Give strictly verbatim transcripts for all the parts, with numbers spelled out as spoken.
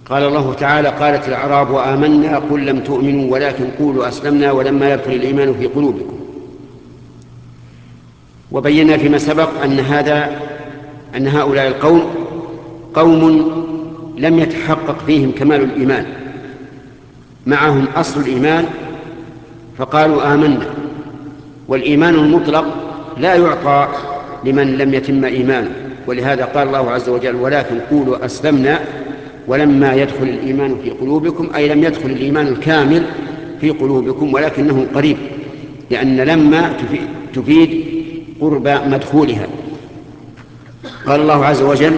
قال الله تعالى: قالت الأعراب آمنا قل لم تؤمنوا ولكن قولوا أسلمنا ولما يدخل الإيمان في قلوبكم. وبينا فيما سبق أن هذا أن هؤلاء القوم قوم لم يتحقق فيهم كمال الإيمان، معهم أصل الإيمان فقالوا آمنا، والإيمان المطلق لا يعطى لمن لم يتم إيمانه، ولهذا قال الله عز وجل: ولكن قولوا أسلمنا ولما يدخل الإيمان في قلوبكم، أي لم يدخل الإيمان الكامل في قلوبكم ولكنه قريب، لأن لما تفيد قرب مدخولها. قال الله عز وجل: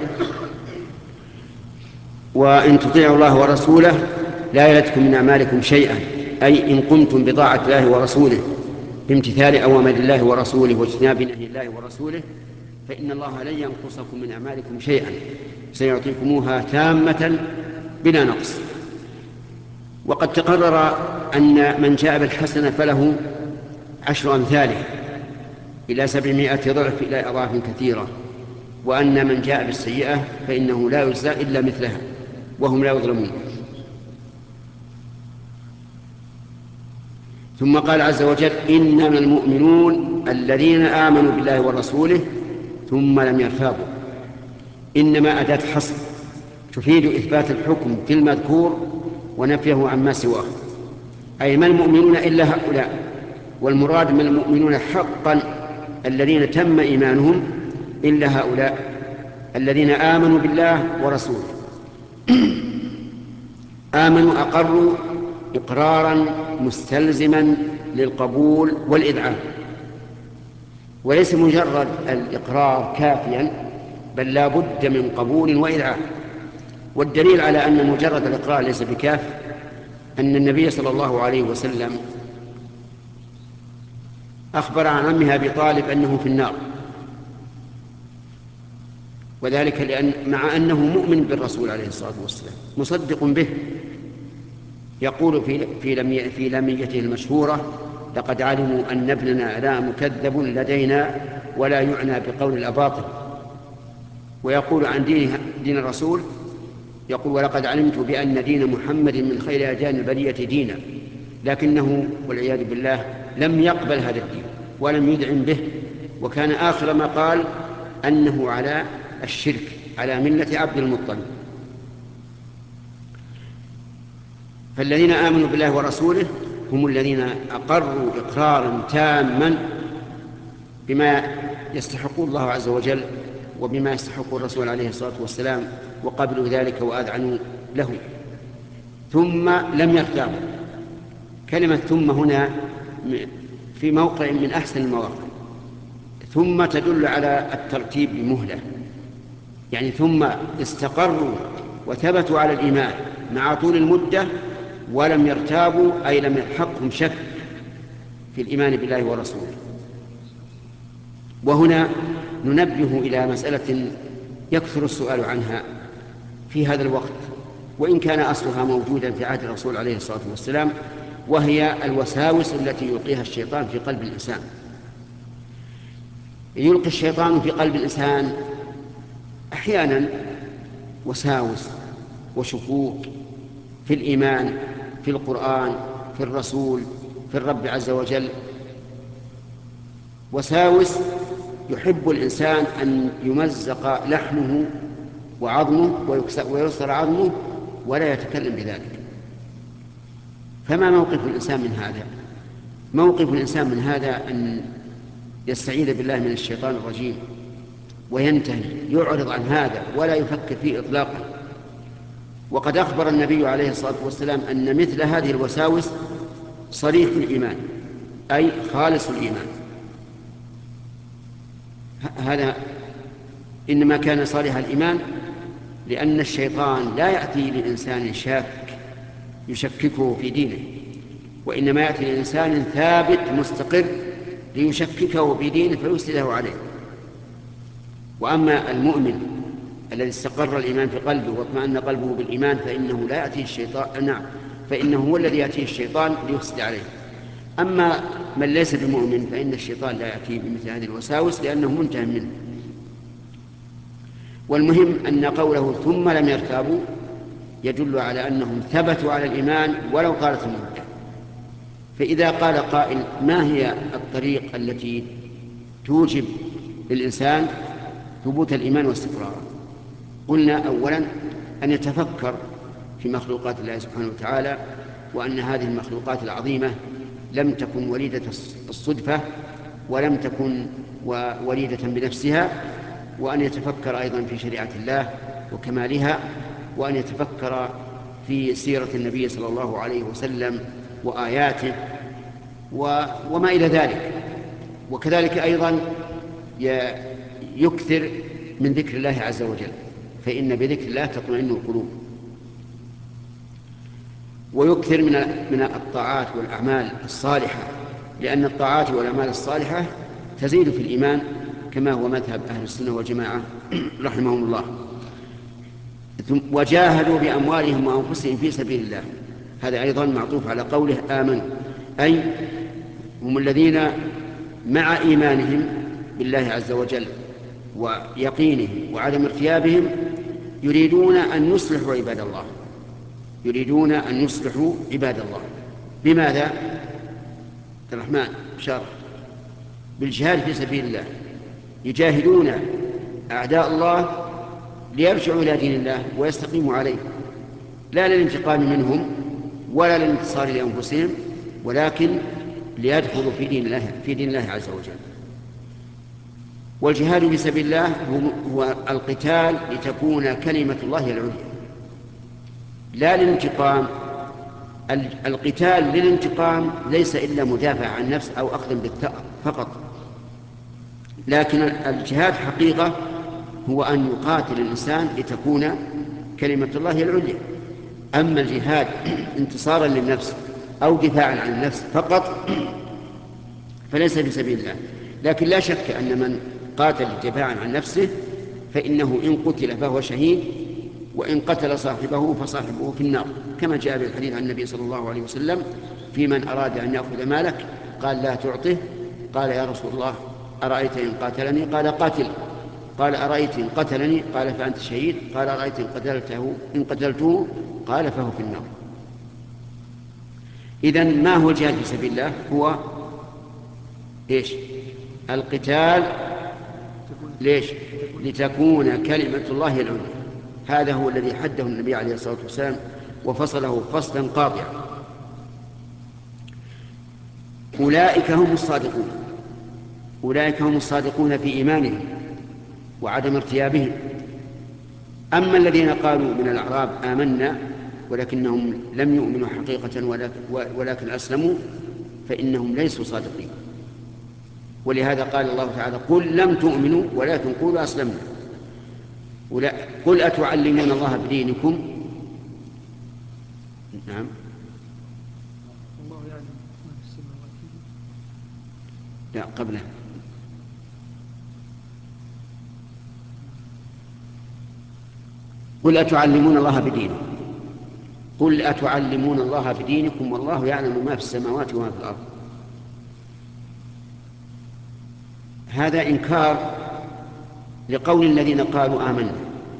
وإن تطيعوا الله ورسوله لا يلتكم من أعمالكم شيئا، أي إن قمتم بطاعة الله ورسوله بامتثال أوامر الله ورسوله واجتناب نهي الله ورسوله فإن الله لن ينقصكم من أعمالكم شيئا، سيعطيكموها تامة بلا نقص. وقد تقرر أن من جاء بالحسنة فله عشر أمثاله إلى سبعمائة ضعف إلى أضعاف كثيرة، وأن من جاء بالسيئة فإنه لا يجزى إلا مثلها وهم لا يظلمون. ثم قال عز وجل: إنما المؤمنون الذين آمنوا بالله ورسوله ثم لم يرتابوا. إنما أداة حصر تفيد إثبات الحكم في المذكور ونفيه عما سواه، أي ما المؤمنون إلا هؤلاء، والمراد من المؤمنون حقا الذين تم إيمانهم إلا هؤلاء الذين آمنوا بالله ورسوله. آمنوا أقروا إقرارا مستلزما للقبول والإذعان، وليس مجرد الإقرار كافيا، بل لا بد من قبول وإذعان. والدليل على أن مجرد الإقرار ليس بكاف أن النبي صلى الله عليه وسلم أخبر عن عمه أبي طالب أنه في النار، وذلك لأن مع أنه مؤمن بالرسول عليه الصلاة والسلام مصدق به، يقول في في في لميته المشهورة: لقد علموا أن ابننا لا مكذب لدينا ولا يعنى بقول الأباطل. ويقول عن دين دين الرسول، يقول: ولقد علمت بأن دين محمد من خير أديان البرية دينا، لكنه والعياذ بالله لم يقبل هذا الدين ولم يدعم به، وكان آخر ما قال أنه على الشرك على ملة عبد المطلب. فالذين آمنوا بالله ورسوله هم الذين أقروا إقرارا تاما بما يستحق الله عز وجل وبما يستحق الرسول عليه الصلاة والسلام، وقبلوا ذلك وأذعنوا له. ثم لم يرتابوا. كلمة ثم هنا في موقع من أحسن المواقع. ثم تدل على الترتيب بمهلة، يعني ثم استقروا وثبتوا على الإيمان مع طول المدة ولم يرتابوا، أي لم يلحقهم شك في الإيمان بالله ورسوله. وهنا ننبه إلى مسألة يكثر السؤال عنها في هذا الوقت، وإن كان أصلها موجودا في عهد الرسول عليه الصلاة والسلام، وهي الوساوس التي يلقيها الشيطان في قلب الإنسان. يلقي الشيطان في قلب الإنسان أحيانا وساوس وشكوك في الإيمان، في القرآن، في الرسول، في الرب عز وجل، وساوس يحب الإنسان أن يمزق لحمه وعظمه ويكسر عظمه ولا يتكلم بذلك. فما موقف الإنسان من هذا؟ موقف الإنسان من هذا أن يستعيذ بالله من الشيطان الرجيم وينتهي، يعرض عن هذا ولا يفكر فيه إطلاقا. وقد أخبر النبي عليه الصلاة والسلام أن مثل هذه الوساوس صريح الإيمان، أي خالص الإيمان. هذا إنما كان صالح الإيمان لأن الشيطان لا يأتي للإنسان شاك يشككه في دينه، وإنما يأتي للإنسان ثابت مستقر ليشككه في دينه فيفسده عليه. وأما المؤمن الذي استقر الإيمان في قلبه واطمأن قلبه بالإيمان فإنه لا يأتيه الشيطان، نعم، فإنه هو الذي يأتيه الشيطان ليفسد عليه. أما من ليس بمؤمن فإن الشيطان لا يأتيه بمثل هذه الوساوس لأنه منتهى منه. والمهم أن قوله ثم لم يرتابوا يدل على أنهم ثبتوا على الإيمان ولو طالت المدة. فإذا قال قائل ما هي الطريق التي توجب للإنسان ثبوت الإيمان واستقراره؟ قلنا أولا أن يتفكر في مخلوقات الله سبحانه وتعالى، وأن هذه المخلوقات العظيمة لم تكن وليدة الصدفة ولم تكن وليدة بنفسها، وأن يتفكر أيضا في شريعة الله وكمالها، وأن يتفكر في سيرة النبي صلى الله عليه وسلم وآياته وما إلى ذلك. وكذلك أيضا يكثر من ذكر الله عز وجل، فإن بذكر الله تطمئن القلوب. ويكثر من من الطاعات والأعمال الصالحة، لأن الطاعات والأعمال الصالحة تزيد في الإيمان، كما هو مذهب أهل السنة والجماعة رحمهم الله. وجاهدوا بأموالهم وأنفسهم في سبيل الله، هذا أيضا معطوف على قوله آمنوا، أي هم الذين مع إيمانهم بالله عز وجل ويقينهم وعدم ارتيابهم يريدون أن يصلحوا عباد الله، يريدون أن يصلحوا عباد الله. بماذا؟ الرحمن شرح بالجهاد في سبيل الله، يجاهدون أعداء الله ليرجعوا إلى دين الله ويستقيموا عليه، لا للانتقام منهم ولا للانتصار لأنفسهم، ولكن ليدخلوا في دين الله في دين الله عز وجل. والجهاد في سبيل الله هو القتال لتكون كلمة الله العليا، لا للانتقام. القتال للانتقام ليس إلا مدافع عن النفس أو أخذ بالثأر فقط، لكن الجهاد حقيقة هو أن يقاتل الإنسان لتكون كلمة الله العليا. أما الجهاد انتصارا للنفس أو دفاعا عن النفس فقط فليس في سبيل الله. لكن لا شك أن من قاتل دفاعا عن نفسه فإنه إن قتل فهو شهيد، وإن قتل صاحبه فصاحبه في النار، كما جاء في الحديث عن النبي صلى الله عليه وسلم في من أراد أن يأخذ مالك قال لا تعطه، قال يا رسول الله أرأيت إن قاتلني؟ قال قاتل. قال أرأيت إن قتلني؟ قال فأنت شهيد. قال أرأيت إن قتلته إن قتلته؟ قال فهو في النار. إذن ما هو الجهاد في سبيل الله؟ هو إيش؟ القتال ليش؟ لتكون كلمة الله العليا. هذا هو الذي حده النبي عليه الصلاة والسلام وفصله فصلا قاطعا. أولئك هم الصادقون، أولئك هم الصادقون في إيمانهم وعدم ارتيابهم. أما الذين قالوا من الأعراب آمنا ولكنهم لم يؤمنوا حقيقة ولكن أسلموا فإنهم ليسوا صادقين. ولهذا قال الله تعالى قل لم تؤمنوا ولكن قولوا أسلمنا. قل أتعلمون الله بدينكم؟ نعم. الله يعلم ما في السماوات. لا قبله. قل أتعلمون الله بدينكم، قل أتعلمون الله بدينكم والله يعلم ما في السماوات وما في الأرض. هذا إنكار لقول الذين قالوا آمنا،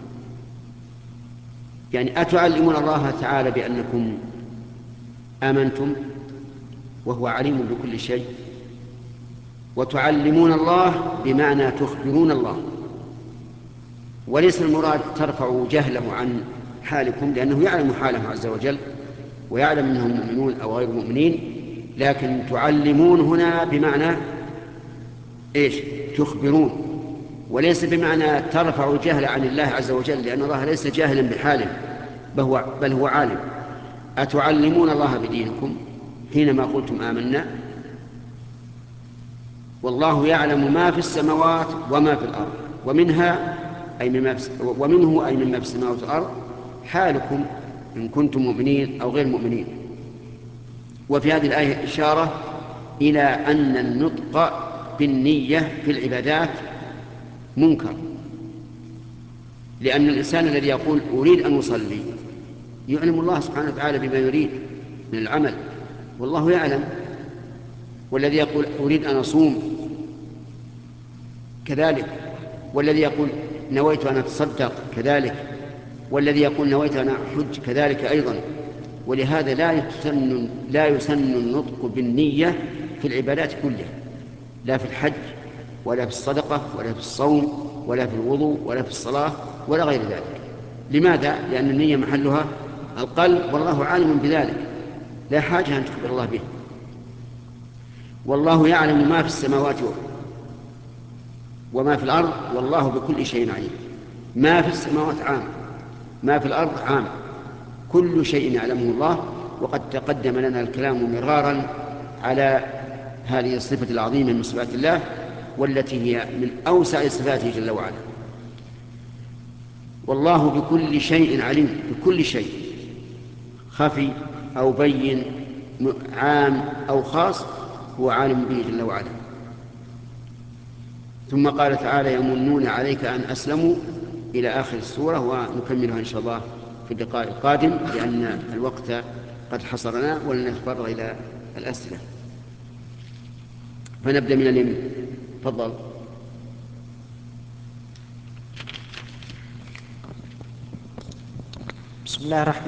يعني أتعلمون الله تعالى بأنكم آمنتم وهو عليم بكل شيء، وتعلمون الله بمعنى تخبرون الله، وليس المراد ترفعوا جهله عن حالكم لأنه يعلم حاله عز وجل ويعلم أنهم مؤمنون أو غير مؤمنين، لكن تعلمون هنا بمعنى إيش؟ تخبرون، وليس بمعنى ترفعوا الجهل عن الله عز وجل، لأن الله ليس جاهلا بحاله بل هو عالم. أتعلمون الله بدينكم حينما قلتم آمنا والله يعلم ما في السماوات وما في الأرض، ومنها أي مما في ومنه أي مما في السماوات والأرض حالكم إن كنتم مؤمنين أو غير مؤمنين. وفي هذه الآية إشارة إلى أن النطق بالنية في العبادات منكر، لأن الإنسان الذي يقول أريد أن أصلي يعلم الله سبحانه وتعالى بما يريد من العمل والله يعلم، والذي يقول أريد أن أصوم كذلك، والذي يقول نويت أن أتصدق كذلك، والذي يقول نويت أن أحج كذلك أيضا. ولهذا لا يسن لا يسن النطق بالنية في العبادات كلها، لا في الحج ولا في الصدقة ولا في الصوم ولا في الوضوء ولا في الصلاة ولا غير ذلك. لماذا؟ لأن النية محلها القلب، والله عالم بذلك، لا حاجة أن تخبر الله به. والله يعلم ما في السماوات وما في الأرض والله بكل شيء عليم. ما في السماوات عام، ما في الأرض عام، كل شيء يعلمه الله. وقد تقدم لنا الكلام مرارا على هذه الصفة العظيمة من صفات الله، والتي هي من أوسع صفاته جل وعلا. والله بكل شيء عليم، بكل شيء خفي أو بين، عام أو خاص، هو عالم به جل وعلا. ثم قال تعالى يمنون عليك أن أسلموا إلى آخر السورة، ونكملها إن شاء الله في اللقاء القادم لأن الوقت قد حصرنا، ولنتفرغ إلى الأسئلة. فنبدأ من اليمين. تفضل. بسم الله الرحمن